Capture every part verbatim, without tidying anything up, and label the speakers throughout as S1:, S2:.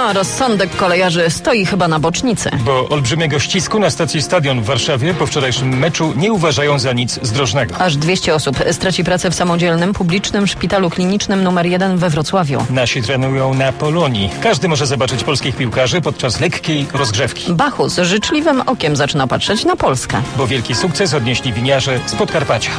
S1: A rozsądek kolejarzy stoi chyba na bocznicy.
S2: Bo olbrzymiego ścisku na stacji Stadion w Warszawie po wczorajszym meczu nie uważają za nic zdrożnego.
S1: Aż dwieście osób straci pracę w samodzielnym, publicznym szpitalu klinicznym numer jeden we Wrocławiu.
S2: Nasi trenują na Polonii. Każdy może zobaczyć polskich piłkarzy podczas lekkiej rozgrzewki.
S1: Bachus życzliwym okiem zaczyna patrzeć na Polskę.
S2: Bo wielki sukces odnieśli winiarze z Podkarpacia.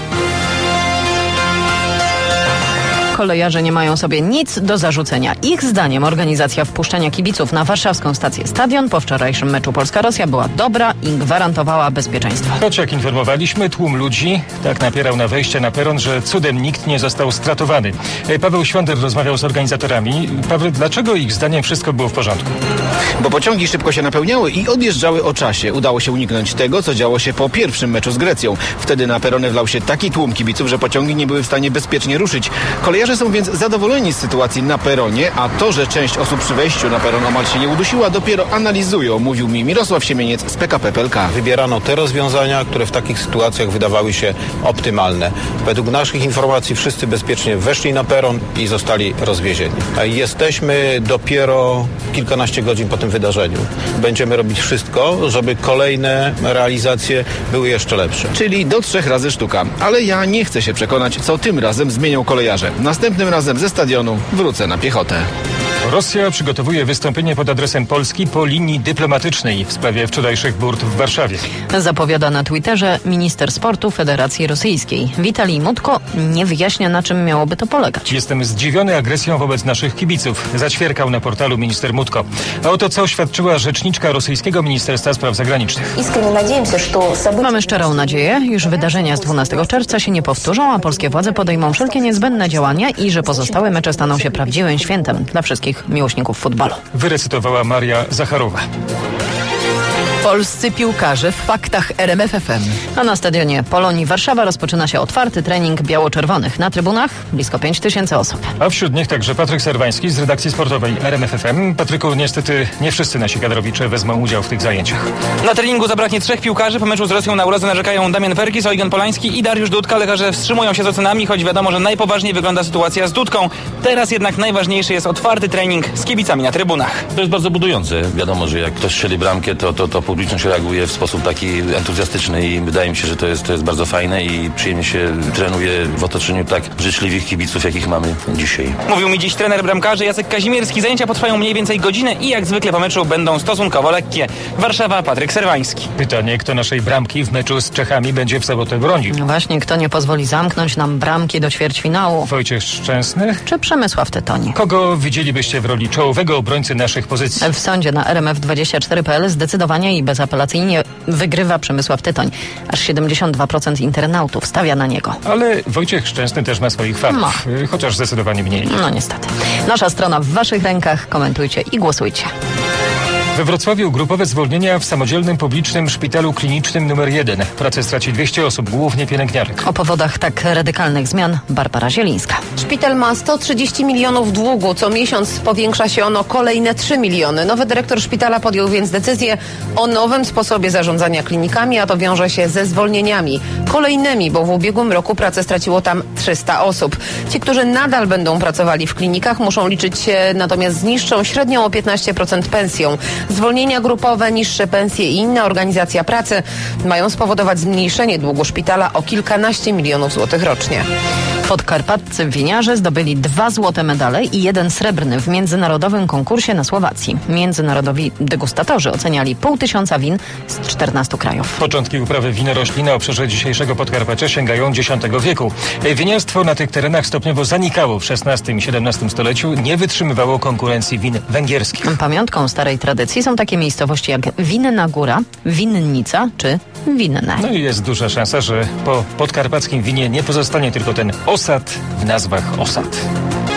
S1: Kolejarze nie mają sobie nic do zarzucenia. Ich zdaniem organizacja wpuszczenia kibiców na warszawską stację Stadion po wczorajszym meczu Polska-Rosja była dobra i gwarantowała bezpieczeństwo.
S2: Choć jak informowaliśmy, tłum ludzi tak napierał na wejście na peron, że cudem nikt nie został stratowany. Paweł Świąder rozmawiał z organizatorami. Paweł, dlaczego ich zdaniem wszystko było w porządku?
S3: Bo pociągi szybko się napełniały i odjeżdżały o czasie. Udało się uniknąć tego, co działo się po pierwszym meczu z Grecją. Wtedy na perony wlał się taki tłum kibiców, że pociągi nie były w stanie bezpiecznie ruszyć. Kolejarze są więc zadowoleni z sytuacji na peronie, a to, że część osób przy wejściu na peron omal się nie udusiła, dopiero analizują, mówił mi Mirosław Siemieniec z P K P P L K.
S4: Wybierano te rozwiązania, które w takich sytuacjach wydawały się optymalne. Według naszych informacji wszyscy bezpiecznie weszli na peron i zostali rozwiezieni. Jesteśmy dopiero kilkanaście godzin po tym wydarzeniu. Będziemy robić wszystko, żeby kolejne realizacje były jeszcze lepsze.
S3: Czyli do trzech razy sztuka. Ale ja nie chcę się przekonać, co tym razem zmienią kolejarze. Następnym razem ze stadionu wrócę na piechotę.
S2: Rosja przygotowuje wystąpienie pod adresem Polski po linii dyplomatycznej w sprawie wczorajszych burt w Warszawie.
S1: Zapowiada na Twitterze minister sportu Federacji Rosyjskiej. Witalij Mutko nie wyjaśnia, na czym miałoby to polegać.
S2: Jestem zdziwiony agresją wobec naszych kibiców. Zaćwierkał na portalu minister Mutko. A oto co oświadczyła rzeczniczka rosyjskiego Ministerstwa Spraw Zagranicznych.
S1: Mamy szczerą nadzieję, iż wydarzenia z dwunastego czerwca się nie powtórzą, a polskie władze podejmą wszelkie niezbędne działania i że pozostałe mecze staną się prawdziwym świętem dla wszystkich miłośników futbolu.
S2: Wyrecytowała Maria Zacharowa.
S5: Polscy piłkarze w faktach R M F F M.
S1: A na stadionie Polonii Warszawa rozpoczyna się otwarty trening biało-czerwonych. Na trybunach blisko pięć tysięcy osób.
S2: A wśród nich także Patryk Serwański z redakcji sportowej R M F F M. Patryku, niestety nie wszyscy nasi kadrowicze wezmą udział w tych zajęciach.
S6: Na treningu zabraknie trzech piłkarzy. Po meczu z Rosją na urazę narzekają Damian Perkis, Eugen Polański i Dariusz Dudka. Lekarze wstrzymują się z ocenami, choć wiadomo, że najpoważniej wygląda sytuacja z Dudką. Teraz jednak najważniejszy jest otwarty trening z kibicami na trybunach.
S7: To jest bardzo budujące. Wiadomo, że jak ktoś strzeli bramkę, to, to, to publiczność reaguje w sposób taki entuzjastyczny i wydaje mi się, że to jest, to jest bardzo fajne i przyjemnie się trenuje w otoczeniu tak życzliwych kibiców, jakich mamy dzisiaj.
S6: Mówił mi dziś trener bramkarzy Jacek Kazimierski. Zajęcia potrwają mniej więcej godzinę i jak zwykle po meczu będą stosunkowo lekkie. Warszawa, Patryk Serwański.
S2: Pytanie, kto naszej bramki w meczu z Czechami będzie w sobotę bronił?
S1: Właśnie, kto nie pozwoli zamknąć nam bramki do ćwierćfinału?
S2: Wojciech Szczęsny?
S1: Czy Przemysław Tytoń?
S2: Kogo widzielibyście w roli czołowego obrońcy naszych pozycji?
S1: W sądzie na R M F dwadzieścia cztery kropka p l zdecydowanie i bezapelacyjnie wygrywa Przemysław Tytoń. Aż siedemdziesiąt dwa procent internautów stawia na niego.
S2: Ale Wojciech Szczęsny też ma swoich fanów, no. Chociaż zdecydowanie mniej.
S1: No niestety. Nasza strona w waszych rękach. Komentujcie i głosujcie.
S2: We Wrocławiu grupowe zwolnienia w samodzielnym publicznym szpitalu klinicznym numer jeden. Pracę straci dwieście osób, głównie pielęgniarek.
S1: O powodach tak radykalnych zmian Barbara Zielińska.
S8: Szpital ma sto trzydzieści milionów długu. Co miesiąc powiększa się ono kolejne trzy miliony. Nowy dyrektor szpitala podjął więc decyzję o nowym sposobie zarządzania klinikami, a to wiąże się ze zwolnieniami. Kolejnymi, bo w ubiegłym roku pracę straciło tam trzysta osób. Ci, którzy nadal będą pracowali w klinikach, muszą liczyć się natomiast z niższą średnią o piętnaście procent pensją. Zwolnienia grupowe, niższe pensje i inna organizacja pracy mają spowodować zmniejszenie długu szpitala o kilkanaście milionów złotych rocznie.
S1: Podkarpaccy winiarze zdobyli dwa złote medale i jeden srebrny w międzynarodowym konkursie na Słowacji. Międzynarodowi degustatorzy oceniali pół tysiąca win z czternastu krajów.
S2: Początki uprawy winorośli na obszarze dzisiejszego Podkarpacia sięgają dziesiątego wieku. Winiarstwo na tych terenach stopniowo zanikało w szesnastym i siedemnastym stuleciu, nie wytrzymywało konkurencji win węgierskich.
S1: Pamiątką starej tradycji są takie miejscowości jak Winna Góra, Winnica czy Winne.
S2: No i jest duża szansa, że po podkarpackim winie nie pozostanie tylko ten osad w nazwach osad.